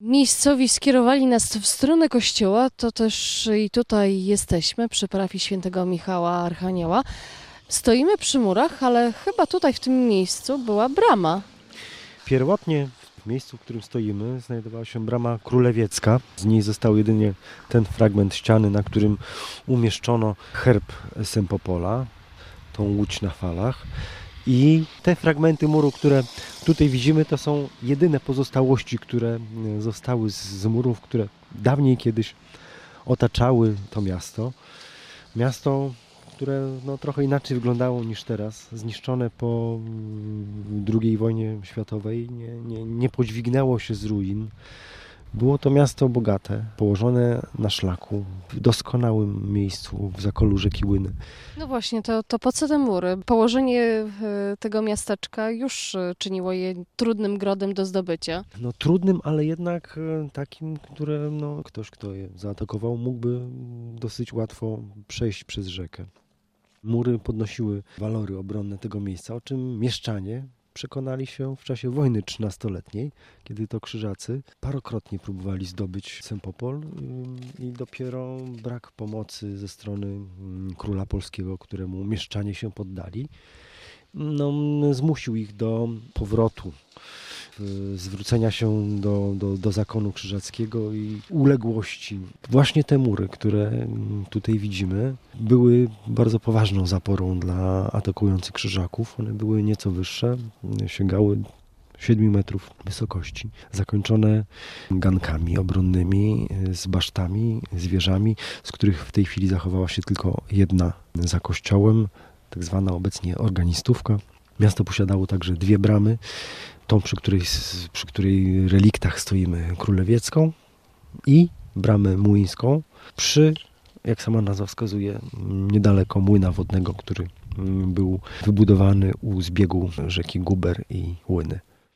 Miejscowi skierowali nas w stronę kościoła, to też i tutaj jesteśmy przy parafii świętego Michała Archanioła. Stoimy przy murach, ale chyba tutaj w tym miejscu była brama. Pierwotnie w miejscu, w którym stoimy, znajdowała się brama królewiecka. Z niej został jedynie ten fragment ściany, na którym umieszczono herb Sempopola, tą łódź na falach. I te fragmenty muru, które tutaj widzimy, to są jedyne pozostałości, które zostały z murów, które dawniej kiedyś otaczały to miasto. Miasto, które trochę inaczej wyglądało niż teraz, zniszczone po II wojnie światowej, nie podźwignęło się z ruin. Było to miasto bogate, położone na szlaku, w doskonałym miejscu, w zakolu rzeki Łyny. No właśnie, to po co te mury? Położenie tego miasteczka już czyniło je trudnym grodem do zdobycia. Trudnym, ale jednak takim, które ktoś, kto je zaatakował, mógłby dosyć łatwo przejść przez rzekę. Mury podnosiły walory obronne tego miejsca, o czym mieszczanie przekonali się w czasie wojny 13-letniej, kiedy to krzyżacy parokrotnie próbowali zdobyć Sempopol i dopiero brak pomocy ze strony króla polskiego, któremu mieszczanie się poddali, zmusił ich do powrotu, zwrócenia się do zakonu krzyżackiego i uległości. Właśnie te mury, które tutaj widzimy, były bardzo poważną zaporą dla atakujących krzyżaków. One były nieco wyższe, sięgały 7 metrów wysokości, zakończone gankami obronnymi, z basztami, z wieżami, z których w tej chwili zachowała się tylko jedna za kościołem, tak zwana obecnie organistówka. Miasto posiadało także 2 bramy, tą, przy której reliktach stoimy, królewiecką, i bramę młyńską przy, jak sama nazwa wskazuje, niedaleko młyna wodnego, który był wybudowany u zbiegu rzeki Guber i Łyny.